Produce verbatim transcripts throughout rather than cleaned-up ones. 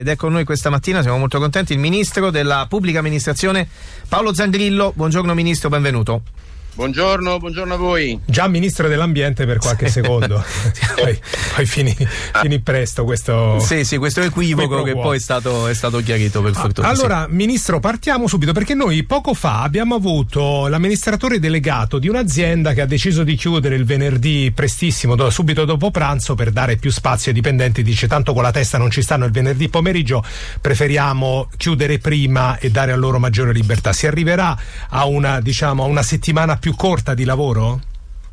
Ed è con noi questa mattina, siamo molto contenti, il Ministro della Pubblica Amministrazione Paolo Zangrillo. Buongiorno Ministro, benvenuto. Buongiorno, buongiorno a voi. Già Ministro dell'Ambiente per qualche secondo, poi, poi finì, finì presto questo Sì, sì, questo equivoco che poi è stato, è stato chiarito per fortuna. Allora, sì. Ministro, partiamo subito, perché noi poco fa abbiamo avuto l'amministratore delegato di un'azienda che ha deciso di chiudere il venerdì prestissimo, do, subito dopo pranzo, per dare più spazio ai dipendenti. Dice: tanto con la testa non ci stanno il venerdì pomeriggio, preferiamo chiudere prima e dare a loro maggiore libertà. Si arriverà a una, diciamo, a una settimana più corta di lavoro?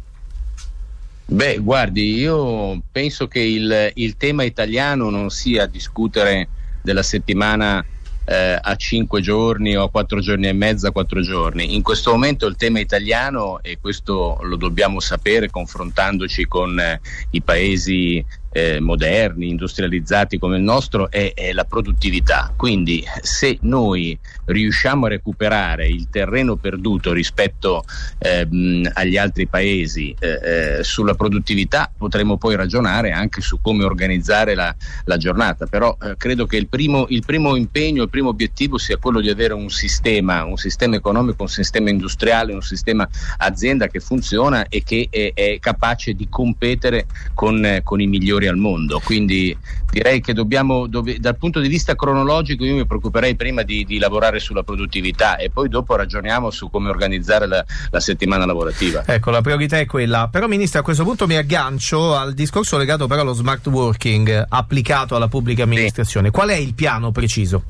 Beh, guardi, io penso che il, il tema italiano non sia discutere della settimana eh, a cinque giorni o a quattro giorni e mezzo, a quattro giorni. In questo momento il tema italiano, e questo lo dobbiamo sapere confrontandoci con eh, i paesi Eh, moderni, industrializzati come il nostro, è, è la produttività. Quindi se noi riusciamo a recuperare il terreno perduto rispetto ehm, agli altri paesi eh, eh, sulla produttività, potremo poi ragionare anche su come organizzare la, la giornata. Però eh, credo che il primo, il primo impegno, il primo obiettivo sia quello di avere un sistema, un sistema economico, un sistema industriale, un sistema azienda che funziona e che è, è capace di competere con, eh, con i migliori al mondo. Quindi direi che dobbiamo, dove, dal punto di vista cronologico, io mi preoccuperei prima di, di lavorare sulla produttività e poi dopo ragioniamo su come organizzare la, la settimana lavorativa. Ecco, la priorità è quella. Però Ministro, a questo punto mi aggancio al discorso legato però allo smart working applicato alla pubblica amministrazione. Sì. Qual è il piano preciso?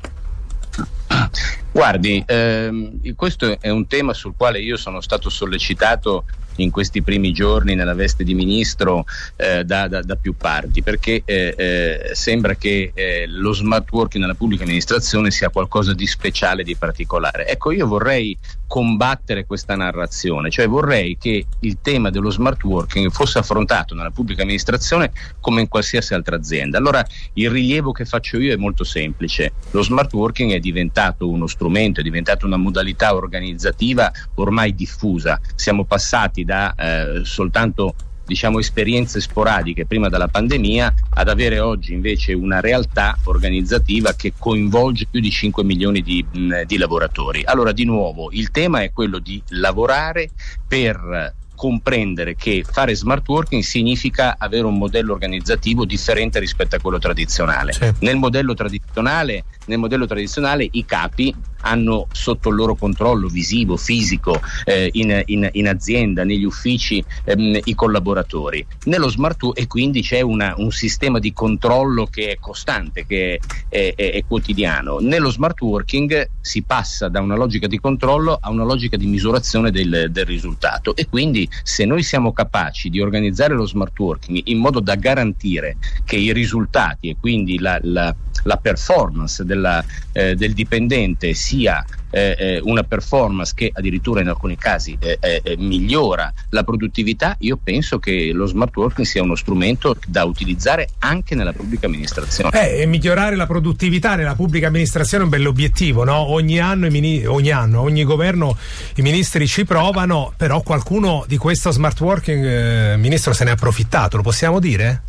Guardi, ehm, questo è un tema sul quale io sono stato sollecitato in questi primi giorni nella veste di ministro eh, da, da, da più parti, perché eh, eh, sembra che eh, lo smart working nella pubblica amministrazione sia qualcosa di speciale, di particolare. Ecco, io vorrei combattere questa narrazione, cioè vorrei che il tema dello smart working fosse affrontato nella pubblica amministrazione come in qualsiasi altra azienda. Allora il rilievo che faccio io è molto semplice: lo smart working è diventato uno strumento, è diventato una modalità organizzativa ormai diffusa. Siamo passati da eh, soltanto diciamo esperienze sporadiche prima della pandemia ad avere oggi invece una realtà organizzativa che coinvolge più di cinque milioni di, mh, di lavoratori. Allora, di nuovo, il tema è quello di lavorare per comprendere che fare smart working significa avere un modello organizzativo differente rispetto a quello tradizionale. Sì. Nel modello tradizionale, nel modello tradizionale i capi hanno sotto il loro controllo visivo, fisico, eh, in, in, in azienda, negli uffici, ehm, i collaboratori. Nello smart working, e quindi c'è una, un sistema di controllo che è costante, che è, è, è quotidiano. Nello smart working si passa da una logica di controllo a una logica di misurazione del, del risultato, e quindi se noi siamo capaci di organizzare lo smart working in modo da garantire che i risultati e quindi la, la, la performance della, eh, del dipendente sia eh, eh, una performance che addirittura in alcuni casi eh, eh, migliora la produttività, io penso che lo smart working sia uno strumento da utilizzare anche nella pubblica amministrazione. Eh, e migliorare la produttività nella pubblica amministrazione è un bell'obiettivo, no? Ogni anno, i mini- ogni anno, ogni governo, i ministri ci provano, però qualcuno di questo smart working, eh, Ministro, se ne è approfittato, lo possiamo dire?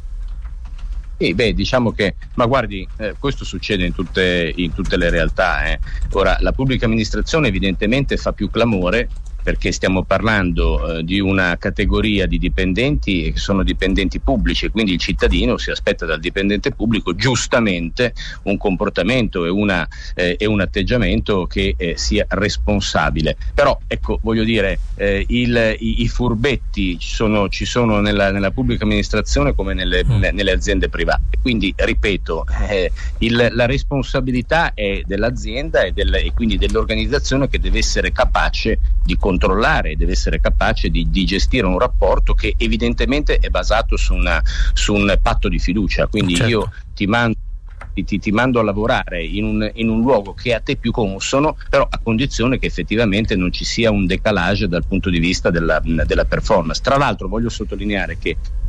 Sì, beh, diciamo che, ma guardi, eh, questo succede in tutte, in tutte le realtà. Eh. Ora, la pubblica amministrazione evidentemente fa più clamore perché stiamo parlando eh, di una categoria di dipendenti che sono dipendenti pubblici, e quindi il cittadino si aspetta dal dipendente pubblico giustamente un comportamento e, una, eh, e un atteggiamento che eh, sia responsabile. Però ecco, voglio dire, eh, il, i, i furbetti ci sono, ci sono nella, nella pubblica amministrazione come nelle, mm. nelle aziende private, quindi ripeto, eh, il, la responsabilità è dell'azienda e, del, e quindi dell'organizzazione, che deve essere capace di controllare, deve essere capace di, di gestire un rapporto che evidentemente è basato su, una, su un patto di fiducia. Quindi certo. io ti mando Ti, ti mando a lavorare in un, in un luogo che è a te più consono, però a condizione che effettivamente non ci sia un decalage dal punto di vista della, della performance. Tra l'altro voglio sottolineare che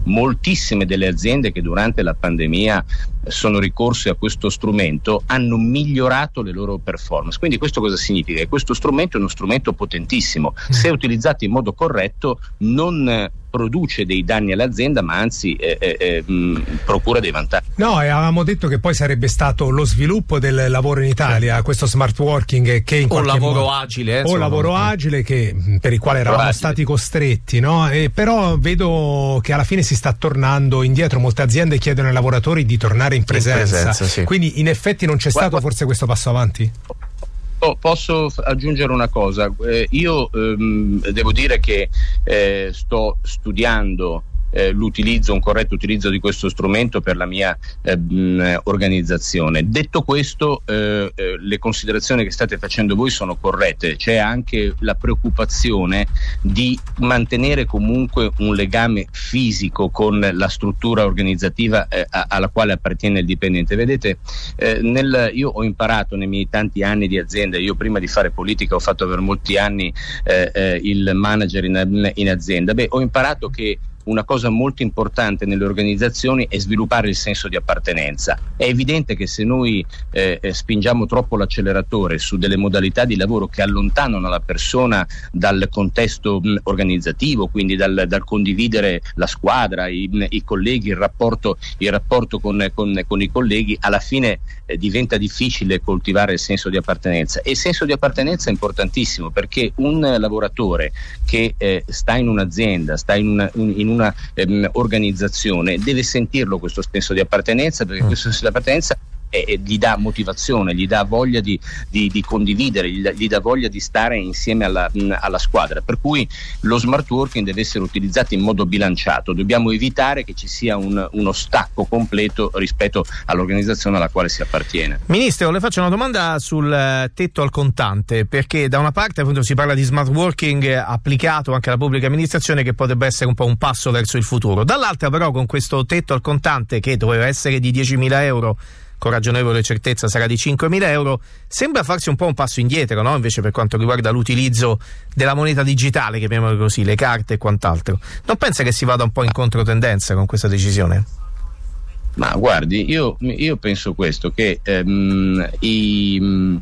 moltissime delle aziende che durante la pandemia sono ricorse a questo strumento hanno migliorato le loro performance. Quindi questo cosa significa? Che questo strumento è uno strumento potentissimo, se utilizzato in modo corretto non produce dei danni all'azienda, ma anzi eh, eh, mh, procura dei vantaggi. No, e avevamo detto che poi sarebbe stato lo sviluppo del lavoro in Italia, sì. questo smart working che in o lavoro modo, agile eh, o lavoro agile che, per il quale eravamo agile. stati costretti, no? E però vedo che alla fine si sta tornando indietro, molte aziende chiedono ai lavoratori di tornare in presenza, in presenza sì. Quindi in effetti non c'è guarda, stato forse questo passo avanti? Oh, posso f- aggiungere una cosa, eh, io ehm, devo dire che eh, sto studiando Eh, l'utilizzo, un corretto utilizzo di questo strumento per la mia eh, mh, organizzazione. Detto questo, eh, eh, le considerazioni che state facendo voi sono corrette. C'è anche la preoccupazione di mantenere comunque un legame fisico con la struttura organizzativa eh, a- alla quale appartiene il dipendente. Vedete, eh, nel, io ho imparato nei miei tanti anni di azienda, io prima di fare politica ho fatto per molti anni eh, eh, il manager in, in azienda. Beh, ho imparato che una cosa molto importante nelle organizzazioni è sviluppare il senso di appartenenza. È evidente che se noi eh, spingiamo troppo l'acceleratore su delle modalità di lavoro che allontanano la persona dal contesto mh, organizzativo, quindi dal, dal condividere la squadra, i, i colleghi, il rapporto, il rapporto con, con, con i colleghi, alla fine eh, diventa difficile coltivare il senso di appartenenza. E il senso di appartenenza è importantissimo, perché un lavoratore che eh, sta in un'azienda, sta in una, un, in una ehm, organizzazione, deve sentirlo questo senso di appartenenza, perché questo senso di appartenenza E, e gli dà motivazione, gli dà voglia di, di, di condividere, gli dà, gli dà voglia di stare insieme alla, mh, alla squadra. Per cui lo smart working deve essere utilizzato in modo bilanciato. Dobbiamo evitare che ci sia un, uno stacco completo rispetto all'organizzazione alla quale si appartiene. Ministro, le faccio una domanda sul tetto al contante, perché da una parte appunto si parla di smart working applicato anche alla pubblica amministrazione, che potrebbe essere un po' un passo verso il futuro, dall'altra però con questo tetto al contante che doveva essere di diecimila euro, con ragionevole certezza sarà di cinquemila euro, sembra farsi un po' un passo indietro, no? Invece per quanto riguarda l'utilizzo della moneta digitale, chiamiamola così, le carte e quant'altro. Non pensa che si vada un po' in controtendenza con questa decisione? Ma guardi, io, io penso questo, che ehm, i...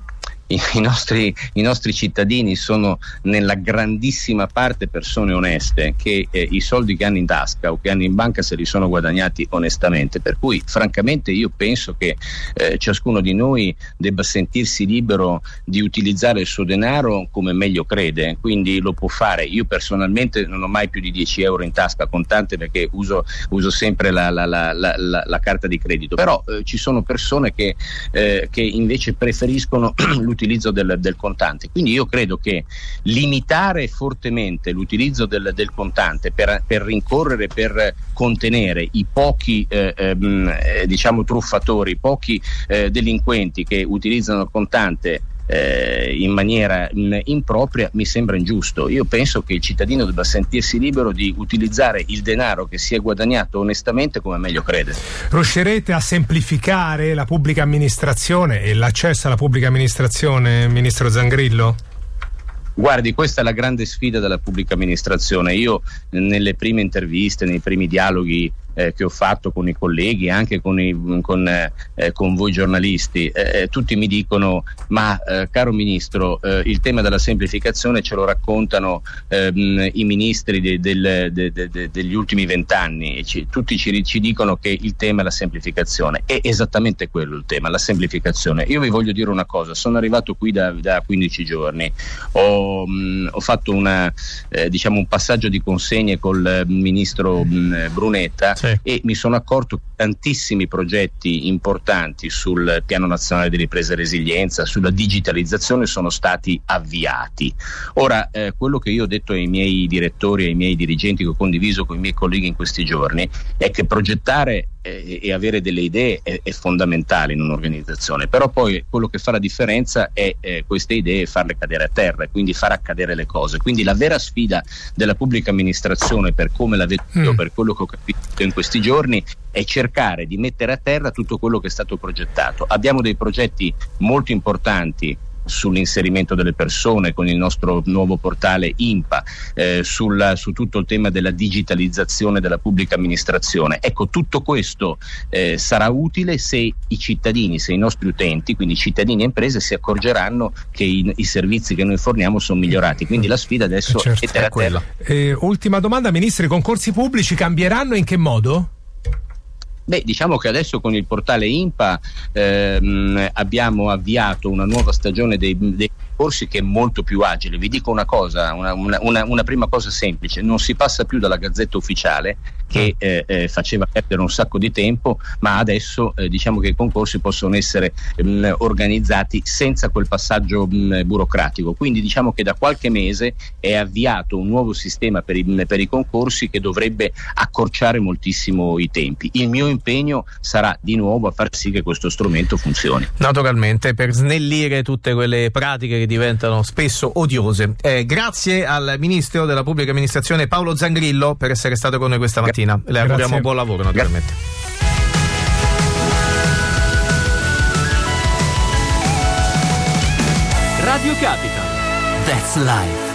I nostri, i nostri cittadini sono nella grandissima parte persone oneste che eh, i soldi che hanno in tasca o che hanno in banca se li sono guadagnati onestamente, per cui francamente io penso che eh, ciascuno di noi debba sentirsi libero di utilizzare il suo denaro come meglio crede, quindi lo può fare. Io personalmente non ho mai più di dieci euro in tasca contante, perché uso, uso sempre la, la, la, la, la, la carta di credito, però eh, ci sono persone che, eh, che invece preferiscono l'utilizzo l'utilizzo del, del contante. Quindi io credo che limitare fortemente l'utilizzo del, del contante per, per rincorrere, per contenere i pochi eh, eh, diciamo truffatori, i pochi eh, delinquenti che utilizzano il contante Eh, in maniera in, impropria, mi sembra ingiusto. Io penso che il cittadino debba sentirsi libero di utilizzare il denaro che si è guadagnato onestamente come meglio crede. Riuscirete a semplificare la pubblica amministrazione e l'accesso alla pubblica amministrazione, ministro Zangrillo? Guardi, questa è la grande sfida della pubblica amministrazione. Io nelle prime interviste, nei primi dialoghi eh, che ho fatto con i colleghi, anche con, i, con, eh, con voi giornalisti, eh, tutti mi dicono: ma eh, caro ministro, eh, il tema della semplificazione ce lo raccontano ehm, i ministri de, del, de, de, de, degli ultimi vent'anni, tutti ci, ci dicono che il tema è la semplificazione. È esattamente quello il tema, la semplificazione. Io vi voglio dire una cosa: sono arrivato qui da, da quindici giorni, ho, mh, ho fatto una, eh, diciamo un passaggio di consegne col ministro mh, Brunetta, sì. E mi sono accorto che tantissimi progetti importanti sul Piano Nazionale di Ripresa e Resilienza, sulla digitalizzazione, sono stati avviati. Ora, eh, quello che io ho detto ai miei direttori, ai miei dirigenti, che ho condiviso con i miei colleghi in questi giorni, è che progettare eh, e avere delle idee è, è fondamentale in un'organizzazione, però poi quello che fa la differenza è eh, queste idee farle cadere a terra, e quindi far accadere le cose. Quindi la vera sfida della pubblica amministrazione, per come la vedo io, mm. per quello che ho capito in questi giorni, è cercare di mettere a terra tutto quello che è stato progettato. Abbiamo dei progetti molto importanti sull'inserimento delle persone con il nostro nuovo portale I N P A, eh, sul, su tutto il tema della digitalizzazione della pubblica amministrazione. Ecco, tutto questo eh, sarà utile se i cittadini, se i nostri utenti, quindi cittadini e imprese, si accorgeranno che i, i servizi che noi forniamo sono migliorati. Quindi la sfida adesso eh certo, è terra a terra. Eh, ultima domanda, Ministro, i concorsi pubblici cambieranno in che modo? Beh, diciamo che adesso con il portale I N P A ehm, abbiamo avviato una nuova stagione dei, dei concorsi che è molto più agile. Vi dico una cosa, una, una, una, una prima cosa semplice: non si passa più dalla Gazzetta Ufficiale, che eh, eh, faceva perdere un sacco di tempo, ma adesso eh, diciamo che i concorsi possono essere mh, organizzati senza quel passaggio mh, burocratico. Quindi diciamo che da qualche mese è avviato un nuovo sistema per i, per i concorsi che dovrebbe accorciare moltissimo i tempi. Il mio impegno sarà di nuovo a far sì che questo strumento funzioni. Naturalmente, per snellire tutte quelle pratiche che diventano spesso odiose. Eh, grazie al Ministro della Pubblica Amministrazione Paolo Zangrillo per essere stato con noi questa mattina. Le auguriamo buon lavoro, naturalmente. Radio Capital. That's life.